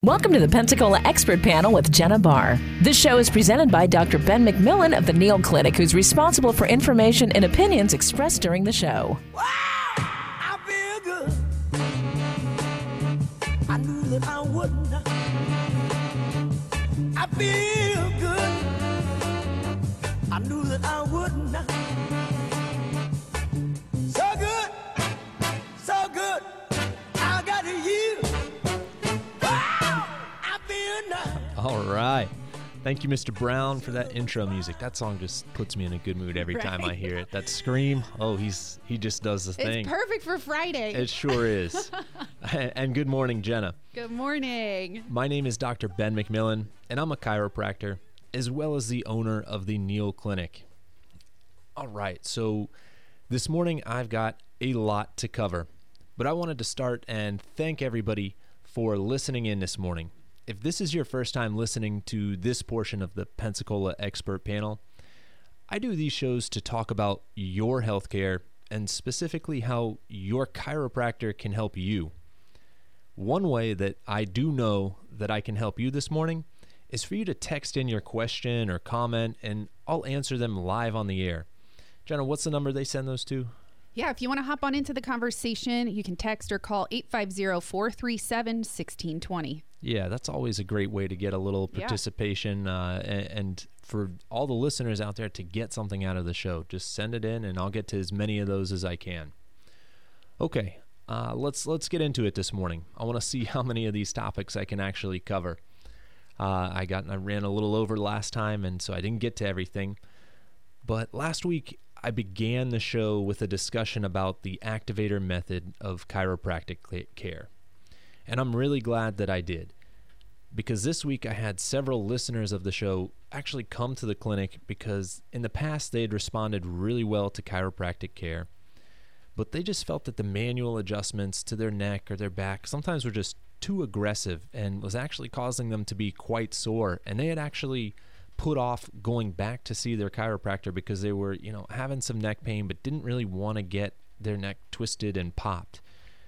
Welcome to the Pensacola Expert Panel with Jenna Barr. This show is presented by Dr. Ben McMillan of the Neal Clinic, who's responsible for information and opinions expressed during the show. Wow, I feel good. I knew that I wouldn't. I feel good. I knew that I wouldn't. So good, so good. I got you. Wow, I feel nice. All right. Thank you, Mr. Brown, for that intro music. That song just puts me in a good mood every time I hear it. That scream, he just does the thing. It's perfect for Friday. It sure is. And good morning, Jenna. Good morning. My name is Dr. Ben McMillan, and I'm a chiropractor, as well as the owner of the Neal Clinic. All right, so this morning I've got a lot to cover, but I wanted to start and thank everybody for listening in this morning. If this is your first time listening to this portion of the Pensacola Expert Panel, I do these shows to talk about your healthcare and specifically how your chiropractor can help you. One way that I do know that I can help you this morning is for you to text in your question or comment, and I'll answer them live on the air. Jenna, what's the number they send those to? Yeah, if you want to hop on into the conversation, you can text or call 850-437-1620. Yeah, that's always a great way to get a little participation and for all the listeners out there to get something out of the show. Just send it in and I'll get to as many of those as I can. Okay, let's get into it this morning. I want to see how many of these topics I can actually cover. I ran a little over last time, and so I didn't get to everything. But last week, I began the show with a discussion about the activator method of chiropractic care. And I'm really glad that I did, because this week I had several listeners of the show actually come to the clinic because in the past they had responded really well to chiropractic care, but they just felt that the manual adjustments to their neck or their back sometimes were just too aggressive and was actually causing them to be quite sore. And they had actually put off going back to see their chiropractor because they were, having some neck pain, but didn't really want to get their neck twisted and popped.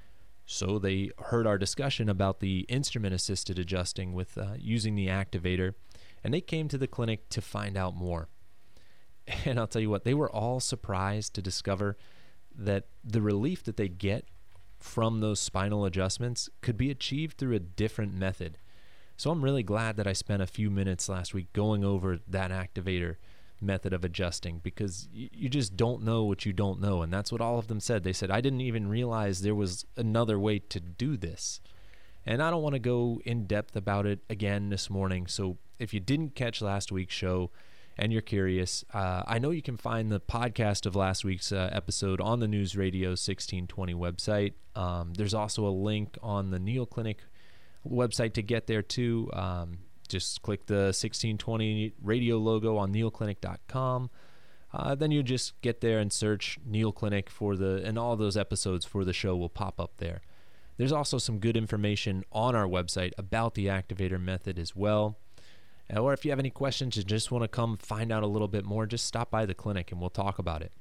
So they heard our discussion about the instrument-assisted adjusting with using the activator, and they came to the clinic to find out more. And I'll tell you what, they were all surprised to discover that the relief that they get from those spinal adjustments could be achieved through a different method. So I'm really glad that I spent a few minutes last week going over that activator method of adjusting, because you just don't know what you don't know. And that's what all of them said. They said, I didn't even realize there was another way to do this. And I don't want to go in depth about it again this morning. So if you didn't catch last week's show and you're curious, I know you can find the podcast of last week's episode on the News Radio 1620 website. There's also a link on the Neal Clinic website to get there too. Just click the 1620 radio logo on nealclinic.com. Then you just get there and search Neal Clinic and all those episodes for the show will pop up there. There's also some good information on our website about the activator method as well. Or if you have any questions and just want to come find out a little bit more, just stop by the clinic and we'll talk about it.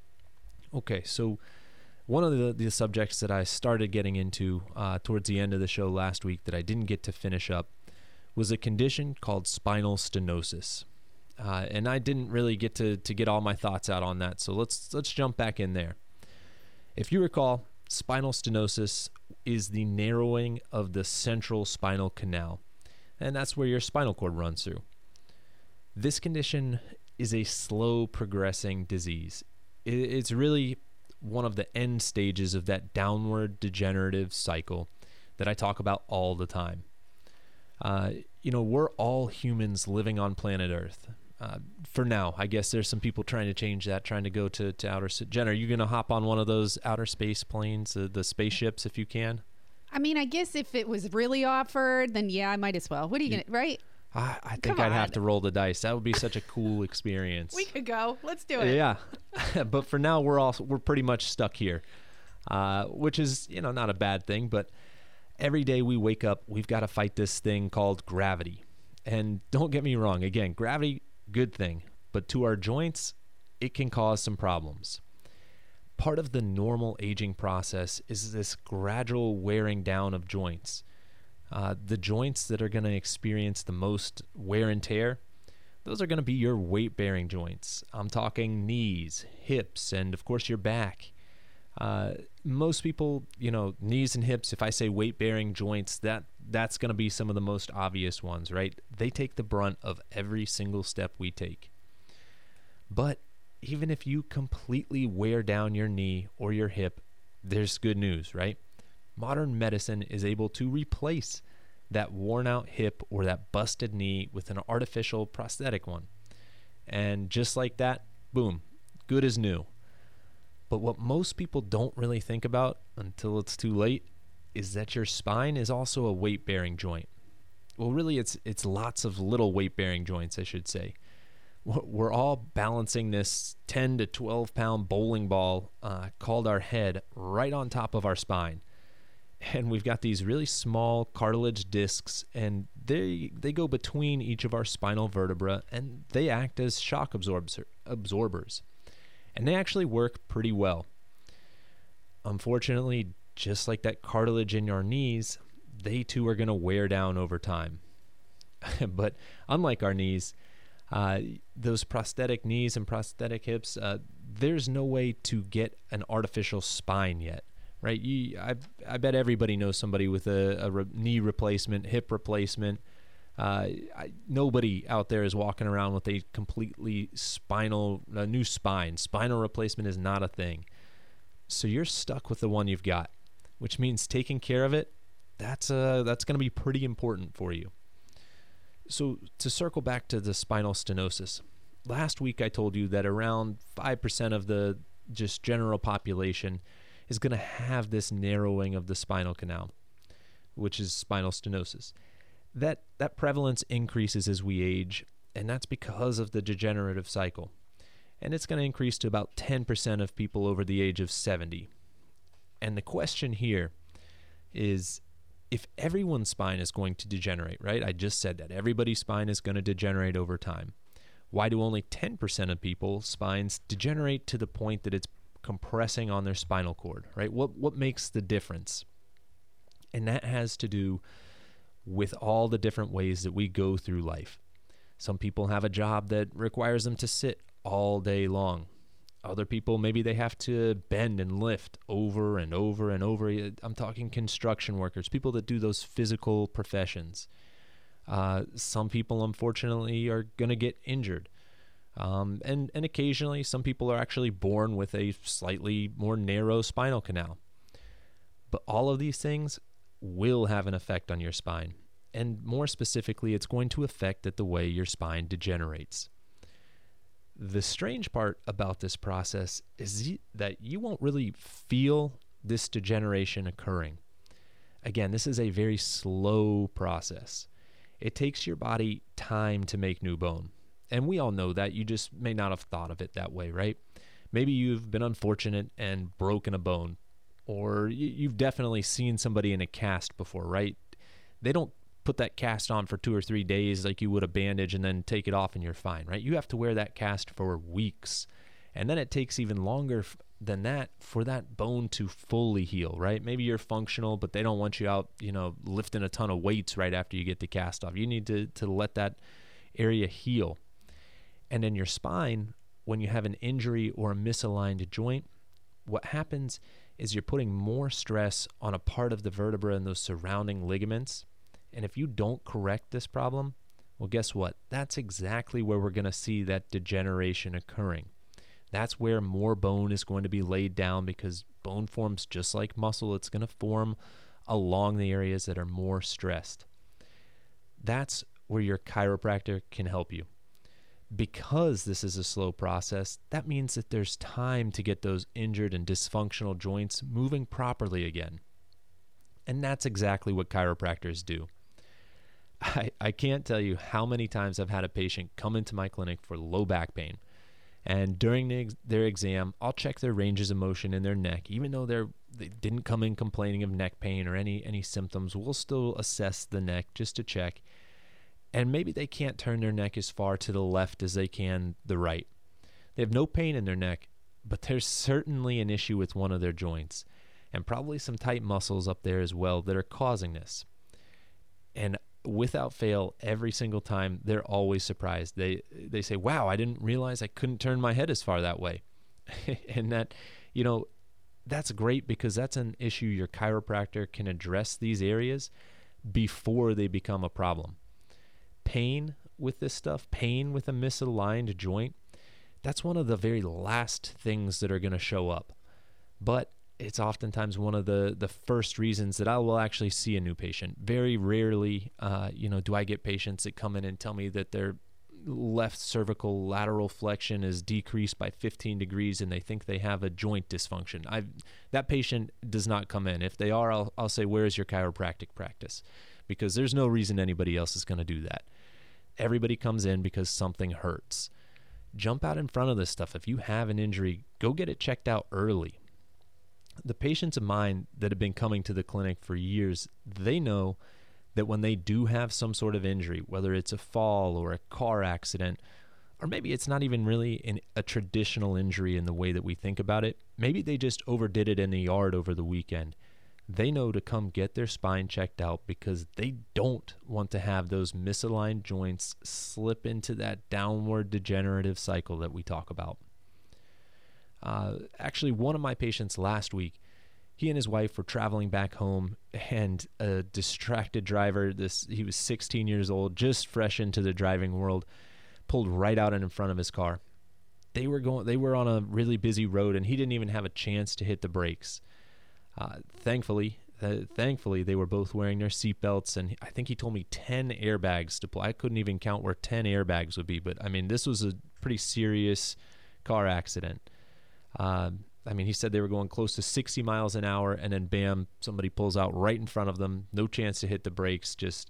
Okay, so one of the subjects that I started getting into towards the end of the show last week that I didn't get to finish up was a condition called spinal stenosis. And I didn't really get to get all my thoughts out on that, so let's jump back in there. If you recall, spinal stenosis is the narrowing of the central spinal canal, and that's where your spinal cord runs through. This condition is a slow progressing disease. It's really one of the end stages of that downward degenerative cycle that I talk about all the time. We're all humans living on planet Earth. For now, I guess there's some people trying to change that, trying to go to outer space. Jen, are you going to hop on one of those outer space planes, the spaceships, if you can? I mean, I guess if it was really offered, then yeah, I might as well. What are you going to, right? I think I'd have to roll the dice. That would be such a cool experience. We could go. Let's do it. Yeah. But for now, we're pretty much stuck here, which is, not a bad thing. But every day we wake up, we've got to fight this thing called gravity. And don't get me wrong. Again, gravity, good thing. But to our joints, it can cause some problems. Part of the normal aging process is this gradual wearing down of joints. The joints that are going to experience the most wear and tear, those are going to be your weight-bearing joints. I'm talking knees, hips, and of course your back. Most people, knees and hips, if I say weight-bearing joints, that's going to be some of the most obvious ones, right? They take the brunt of every single step we take. But even if you completely wear down your knee or your hip, there's good news, right? Modern medicine is able to replace that worn-out hip or that busted knee with an artificial prosthetic one. And just like that, boom, good as new. But what most people don't really think about until it's too late is that your spine is also a weight-bearing joint. Well, really, it's lots of little weight-bearing joints, I should say. We're all balancing this 10 to 12-pound bowling ball called our head right on top of our spine. And we've got these really small cartilage discs, and they go between each of our spinal vertebrae, and they act as shock absorbers. And they actually work pretty well. Unfortunately, just like that cartilage in your knees, they too are going to wear down over time. But unlike our knees, those prosthetic knees and prosthetic hips, there's no way to get an artificial spine yet, right? I bet everybody knows somebody with a knee replacement, hip replacement. Nobody out there is walking around with a completely new spine. Spinal replacement is not a thing. So you're stuck with the one you've got, which means taking care of it, that's going to be pretty important for you. So to circle back to the spinal stenosis, last week I told you that around 5% of the just general population is going to have this narrowing of the spinal canal, which is spinal stenosis. That prevalence increases as we age, and that's because of the degenerative cycle. And it's going to increase to about 10% of people over the age of 70. And the question here is, if everyone's spine is going to degenerate, right? I just said that everybody's spine is going to degenerate over time. Why do only 10% of people's spines degenerate to the point that it's compressing on their spinal cord, right? What makes the difference? And that has to do with all the different ways that we go through life. Some people have a job that requires them to sit all day long. Other people, maybe they have to bend and lift over and over and over. I'm talking construction workers, people that do those physical professions. Some people, unfortunately, are going to get injured. And occasionally, some people are actually born with a slightly more narrow spinal canal. But all of these things will have an effect on your spine. And more specifically, it's going to affect the way your spine degenerates. The strange part about this process is that you won't really feel this degeneration occurring. Again, this is a very slow process. It takes your body time to make new bone. And we all know that. You just may not have thought of it that way, right? Maybe you've been unfortunate and broken a bone. Or you've definitely seen somebody in a cast before, right? They don't put that cast on for 2 or 3 days like you would a bandage and then take it off and you're fine, right? You have to wear that cast for weeks. And then it takes even longer than that for that bone to fully heal, right? Maybe you're functional, but they don't want you out, lifting a ton of weights right after you get the cast off. You need to let that area heal. And in your spine, when you have an injury or a misaligned joint, what happens is you're putting more stress on a part of the vertebra and those surrounding ligaments. And if you don't correct this problem, well, guess what? That's exactly where we're going to see that degeneration occurring. That's where more bone is going to be laid down, because bone forms just like muscle. It's going to form along the areas that are more stressed. That's where your chiropractor can help you. Because this is a slow process, that means that there's time to get those injured and dysfunctional joints moving properly again. And that's exactly what chiropractors do. I can't tell you how many times I've had a patient come into my clinic for low back pain. And during their exam, I'll check their ranges of motion in their neck. Even though they didn't come in complaining of neck pain or any symptoms, we'll still assess the neck just to check. And maybe they can't turn their neck as far to the left as they can the right. They have no pain in their neck, but there's certainly an issue with one of their joints, and probably some tight muscles up there as well that are causing this. And without fail, every single time, they're always surprised. They say, wow, I didn't realize I couldn't turn my head as far that way. And that, that's great, because that's an issue your chiropractor can address these areas before they become a problem. Pain with this stuff, pain with a misaligned joint, that's one of the very last things that are going to show up. But it's oftentimes one of the first reasons that I will actually see a new patient. Very rarely, do I get patients that come in and tell me that their left cervical lateral flexion is decreased by 15 degrees and they think they have a joint dysfunction. That patient does not come in. If they are, I'll say, where's your chiropractic practice? Because there's no reason anybody else is going to do that. Everybody comes in because something hurts. Jump out in front of this stuff. If you have an injury, go get it checked out early. The patients of mine that have been coming to the clinic for years, they know that when they do have some sort of injury, whether it's a fall or a car accident, or maybe it's not even really a traditional injury in the way that we think about it, maybe they just overdid it in the yard over the weekend, they know to come get their spine checked out, because they don't want to have those misaligned joints slip into that downward degenerative cycle that we talk about. Actually, one of my patients last week, he and his wife were traveling back home, and a distracted driver, he was 16 years old, just fresh into the driving world, pulled right out in front of his car. They were on a really busy road, and he didn't even have a chance to hit the brakes. Thankfully, they were both wearing their seatbelts, and I think he told me 10 airbags to pull. I couldn't even count where 10 airbags would be, but I mean, this was a pretty serious car accident. He said they were going close to 60 miles an hour, and then bam, somebody pulls out right in front of them. No chance to hit the brakes. Just,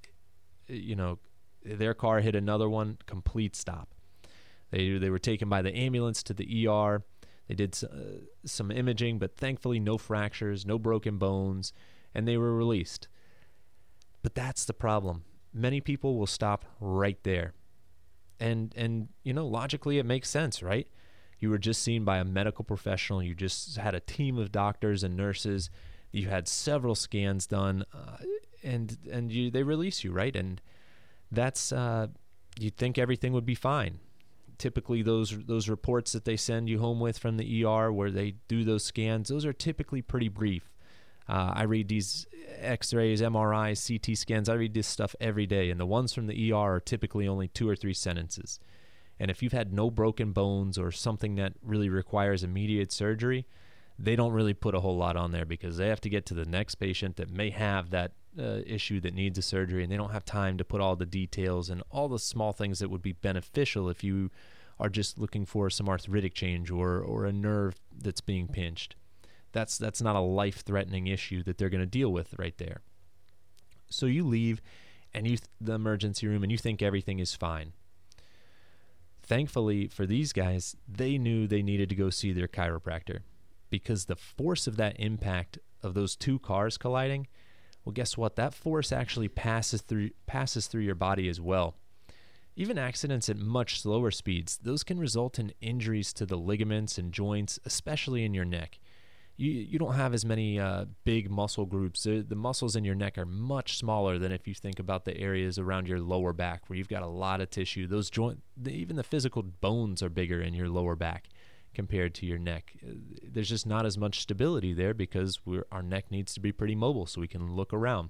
their car hit another one, complete stop. They were taken by the ambulance to the ER. They did some imaging, but thankfully no fractures, no broken bones, and they were released. But that's the problem. Many people will stop right there. And logically it makes sense, right? You were just seen by a medical professional. You just had a team of doctors and nurses. You had several scans done, and they release you, right? And that's you'd think everything would be fine. Typically, those reports that they send you home with from the ER, where they do those scans, those are typically pretty brief. I read these X-rays, MRIs, CT scans. I read this stuff every day, and the ones from the ER are typically only 2 or 3 sentences. And if you've had no broken bones or something that really requires immediate surgery, they don't really put a whole lot on there, because they have to get to the next patient that may have that issue that needs a surgery, and they don't have time to put all the details and all the small things that would be beneficial if you are just looking for some arthritic change or a nerve that's being pinched. That's not a life-threatening issue that they're going to deal with right there. So you leave and the emergency room, and you think everything is fine. Thankfully for these guys, they knew they needed to go see their chiropractor, because the force of that impact of those 2 cars colliding, well, guess what? That force actually passes through your body as well. Even accidents at much slower speeds, those can result in injuries to the ligaments and joints, especially in your neck. You don't have as many big muscle groups. The muscles in your neck are much smaller than if you think about the areas around your lower back, where you've got a lot of tissue. Those even the physical bones are bigger in your lower back compared to your neck. There's just not as much stability there, because our neck needs to be pretty mobile so we can look around.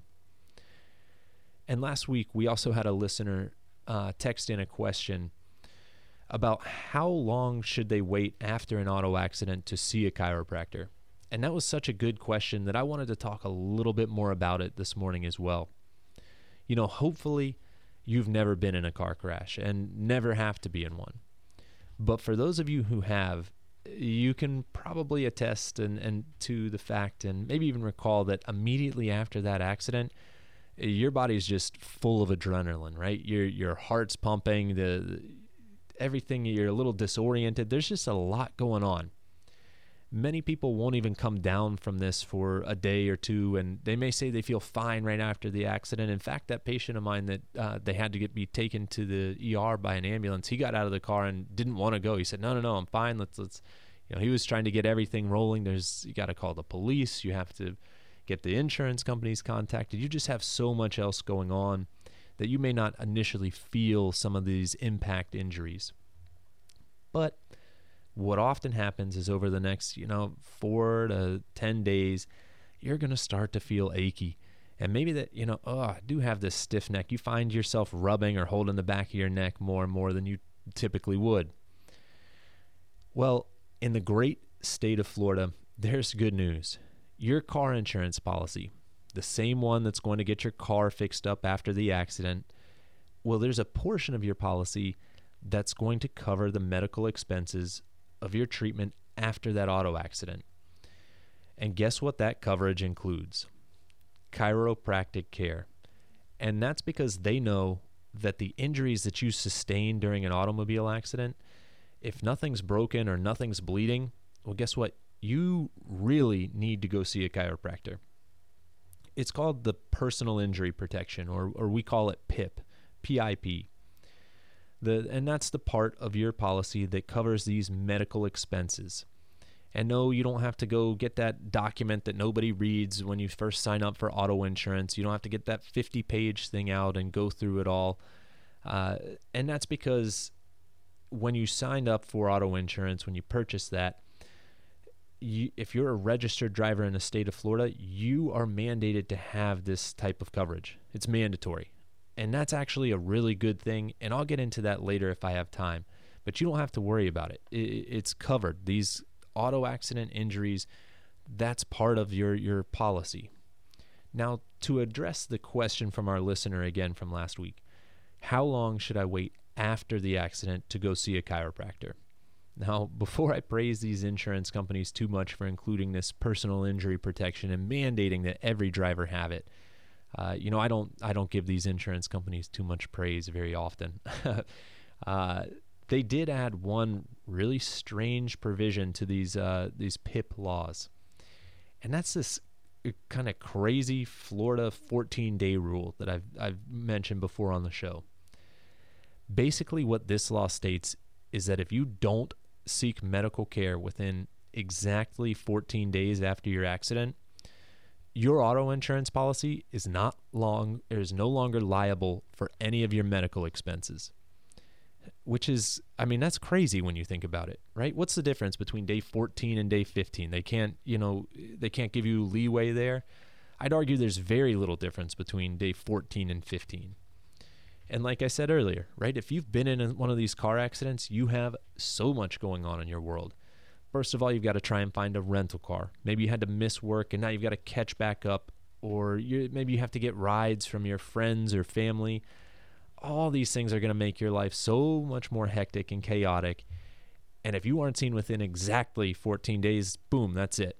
And last week, we also had a listener text in a question about how long should they wait after an auto accident to see a chiropractor. And that was such a good question that I wanted to talk a little bit more about it this morning as well. Hopefully you've never been in a car crash and never have to be in one. But for those of you who have, you can probably attest and to the fact, and maybe even recall, that immediately after that accident, your body's just full of adrenaline, right? Your heart's pumping, everything, you're a little disoriented. There's just a lot going on. Many people won't even come down from this for a day or two, and they may say they feel fine right after the accident. In fact, that patient of mine that they had to be taken to the ER by an ambulance, he got out of the car and didn't want to go. He said, no, I'm fine. Let's he was trying to get everything rolling. You got to call the police. You have to, get the insurance companies contacted. You just have so much else going on that you may not initially feel some of these impact injuries. But what often happens is over the next, 4 to 10 days, you're going to start to feel achy. And maybe that, I do have this stiff neck. You find yourself rubbing or holding the back of your neck more and more than you typically would. Well, in the great state of Florida, there's good news. Your car insurance policy, the same one that's going to get your car fixed up after the accident, well, there's a portion of your policy that's going to cover the medical expenses of your treatment after that auto accident. And guess what that coverage includes? Chiropractic care. And that's because they know that the injuries that you sustain during an automobile accident, if nothing's broken or nothing's bleeding, well, guess what? You really need to go see a chiropractor. It's called the Personal Injury Protection, or we call it PIP, P-I-P. And that's the part of your policy that covers these medical expenses. And no, you don't have to go get that document that nobody reads when you first sign up for auto insurance. You don't have to get that 50-page thing out and go through it all. And that's because when you signed up for auto insurance, when you purchased that, if you're a registered driver in the state of Florida, you are mandated to have this type of coverage. It's mandatory. And that's actually a really good thing. And I'll get into that later if I have time. But you don't have to worry about it. It's covered. These auto accident injuries, that's part of your policy. Now, to address the question from our listener again from last week, how long should I wait after the accident to go see a chiropractor? Now, before I praise these insurance companies too much for including this personal injury protection and mandating that every driver have it, I don't give these insurance companies too much praise very often. They did add one really strange provision to these PIP laws, and that's this kind of crazy Florida 14-day rule that I've mentioned before on the show. Basically, what this law states is that if you don't seek medical care within exactly 14 days after your accident, your auto insurance policy is no longer liable for any of your medical expenses. Which is, that's crazy when you think about it, right? What's the difference between day 14 and day 15? They can't give you leeway there. I'd argue there's very little difference between day 14 and 15. And like I said earlier, right, if you've been in one of these car accidents, you have so much going on in your world. First of all, you've got to try and find a rental car. Maybe you had to miss work and now you've got to catch back up, or maybe you have to get rides from your friends or family. All these things are going to make your life so much more hectic and chaotic. And if you aren't seen within exactly 14 days, boom, that's it.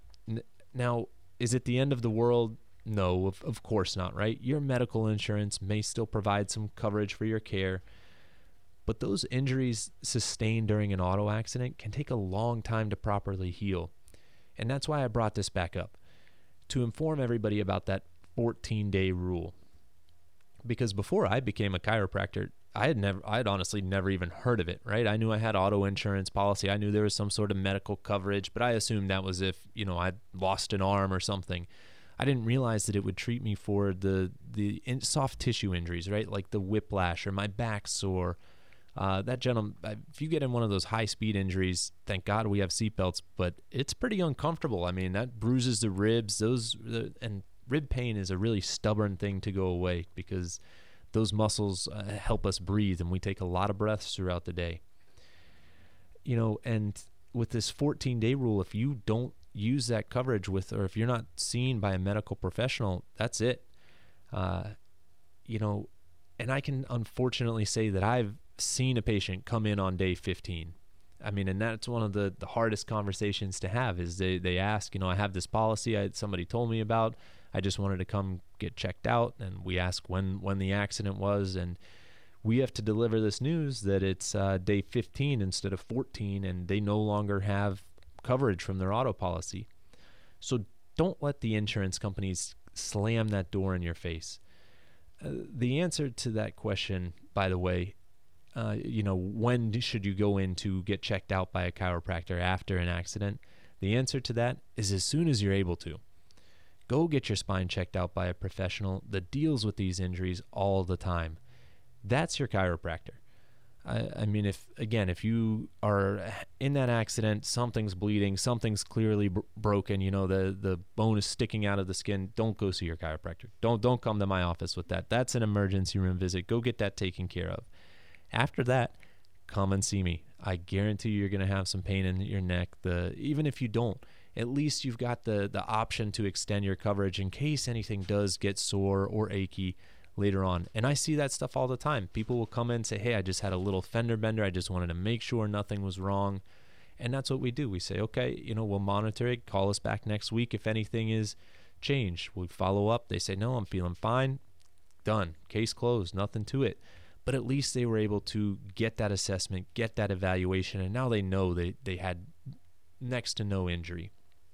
Now, is it the end of the world? No, of course not, right? Your medical insurance may still provide some coverage for your care, but those injuries sustained during an auto accident can take a long time to properly heal. And that's why I brought this back up, to inform everybody about that 14-day rule. Because before I became a chiropractor, I had honestly never even heard of it, right? I knew I had auto insurance policy. I knew there was some sort of medical coverage, but I assumed that was if, I'd lost an arm or something. I didn't realize that it would treat me for the soft tissue injuries, right? Like the whiplash or my back sore. That gentleman, if you get in one of those high-speed injuries, thank God we have seatbelts, but it's pretty uncomfortable. That bruises the ribs. And rib pain is a really stubborn thing to go away because those muscles help us breathe, and we take a lot of breaths throughout the day. And with this 14-day rule, if you don't use that coverage or if you're not seen by a medical professional, that's it. And I can unfortunately say that I've seen a patient come in on day 15. And that's one of the hardest conversations to have is they ask, I have this policy somebody told me about. I just wanted to come get checked out. And we ask when the accident was. And we have to deliver this news that it's day 15 instead of 14. And they no longer have coverage from their auto policy. So don't let the insurance companies slam that door in your face. The answer to that question, by the way, when should you go in to get checked out by a chiropractor after an accident? The answer to that is as soon as you're able to. Go get your spine checked out by a professional that deals with these injuries all the time. That's your chiropractor. I mean, if you are in that accident, something's bleeding, something's clearly broken, the bone is sticking out of the skin, don't go see your chiropractor. Don't come to my office with that. That's an emergency room visit. Go get that taken care of. After that, come and see me. I guarantee you're going to have some pain in your neck. Even if you don't, at least you've got the option to extend your coverage in case anything does get sore or achy later on. And I see that stuff all the time. People will come in and say, hey, I just had a little fender bender. I just wanted to make sure nothing was wrong. And that's what we do. We say, okay, we'll monitor it. Call us back next week if anything is changed. We follow up. They say, no, I'm feeling fine. Done. Case closed. Nothing to it. But at least they were able to get that assessment, get that evaluation, and now they know they had next to no injury.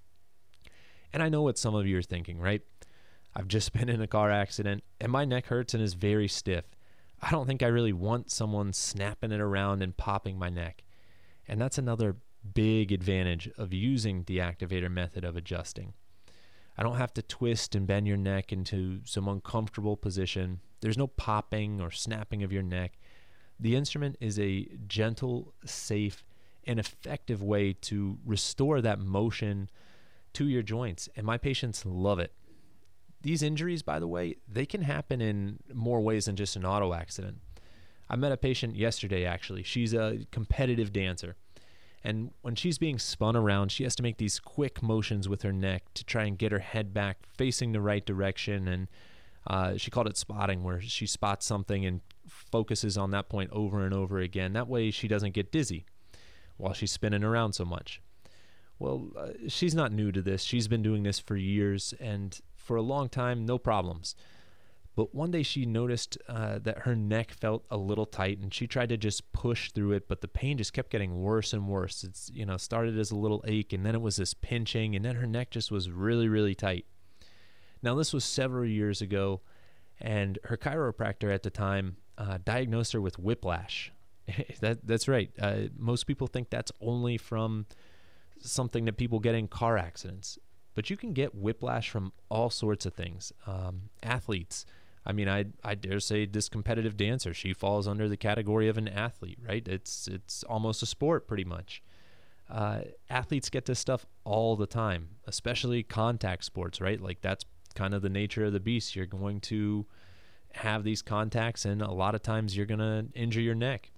And I know what some of you are thinking, right? I've just been in a car accident and my neck hurts and is very stiff. I don't think I really want someone snapping it around and popping my neck. And that's another big advantage of using the activator method of adjusting. I don't have to twist and bend your neck into some uncomfortable position. There's no popping or snapping of your neck. The instrument is a gentle, safe, and effective way to restore that motion to your joints, and my patients love it. These injuries, by the way, they can happen in more ways than just an auto accident. I met a patient yesterday, actually. She's a competitive dancer. And when she's being spun around, she has to make these quick motions with her neck to try and get her head back facing the right direction. And she called it spotting, where she spots something and focuses on that point over and over again. That way she doesn't get dizzy while she's spinning around so much. Well, she's not new to this. She's been doing this for years, and for a long time, no problems. But one day she noticed that her neck felt a little tight, and she tried to just push through it, but the pain just kept getting worse and worse. It's started as a little ache, and then it was this pinching, and then her neck just was really, really tight. Now, this was several years ago, and her chiropractor at the time diagnosed her with whiplash. That's right. Most people think that's only from something that people get in car accidents, but you can get whiplash from all sorts of things. Athletes. I mean, I dare say this competitive dancer, she falls under the category of an athlete, right? It's almost a sport pretty much. Athletes get this stuff all the time, especially contact sports, right? Like that's kind of the nature of the beast. You're going to have these contacts, and a lot of times you're going to injure your neck.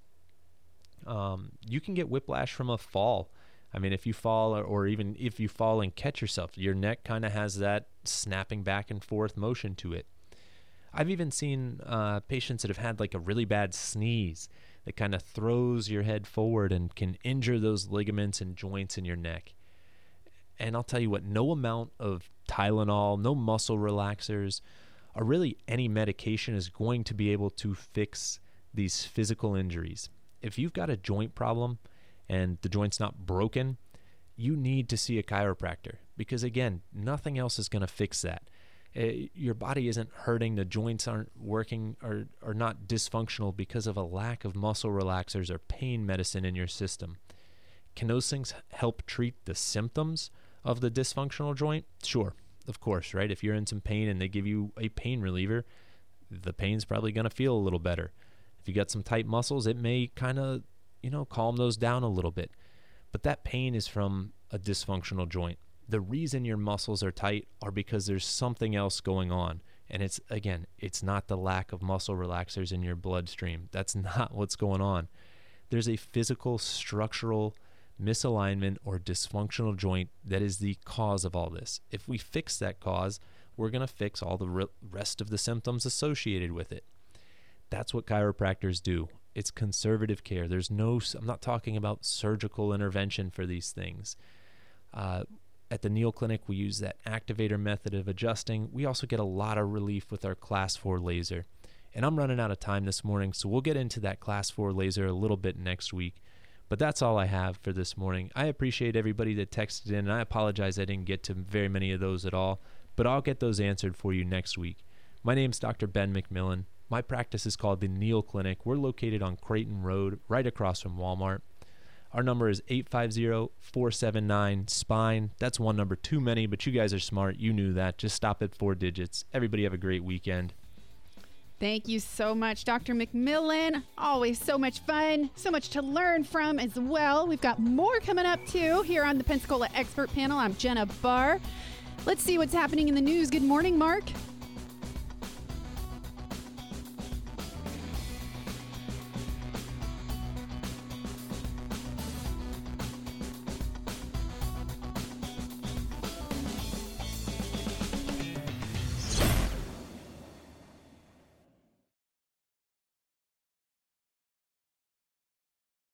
You can get whiplash from a fall. I mean, if you fall, or even if you fall and catch yourself, your neck kind of has that snapping back and forth motion to it. I've even seen patients that have had like a really bad sneeze that kind of throws your head forward and can injure those ligaments and joints in your neck. And I'll tell you what, no amount of Tylenol, no muscle relaxers, or really any medication is going to be able to fix these physical injuries. If you've got a joint problem and the joint's not broken, you need to see a chiropractor, because again, nothing else is going to fix that. Your body isn't hurting, the joints aren't working or are not dysfunctional because of a lack of muscle relaxers or pain medicine in your system. Can those things help treat the symptoms of the dysfunctional joint? Sure, of course, right? If you're in some pain and they give you a pain reliever, the pain's probably going to feel a little better. If you got some tight muscles, it may kind of, calm those down a little bit. But that pain is from a dysfunctional joint. The reason your muscles are tight are because there's something else going on. And it's not the lack of muscle relaxers in your bloodstream. That's not what's going on. There's a physical, structural misalignment or dysfunctional joint that is the cause of all this. If we fix that cause, we're going to fix all the rest of the symptoms associated with it. That's what chiropractors do. It's conservative care. I'm not talking about surgical intervention for these things. At the Neal Clinic, we use that activator method of adjusting. We also get a lot of relief with our Class 4 laser. And I'm running out of time this morning, so we'll get into that Class 4 laser a little bit next week. But that's all I have for this morning. I appreciate everybody that texted in, and I apologize I didn't get to very many of those at all, but I'll get those answered for you next week. My name's Dr. Ben McMillan. My practice is called the Neal Clinic. We're located on Creighton Road, right across from Walmart. Our number is 850-479-SPINE. That's one number too many, but you guys are smart. You knew that. Just stop at 4 digits. Everybody have a great weekend. Thank you so much, Dr. McMillan. Always so much fun, so much to learn from as well. We've got more coming up, too, here on the Pensacola Expert Panel. I'm Jenna Barr. Let's see what's happening in the news. Good morning, Mark.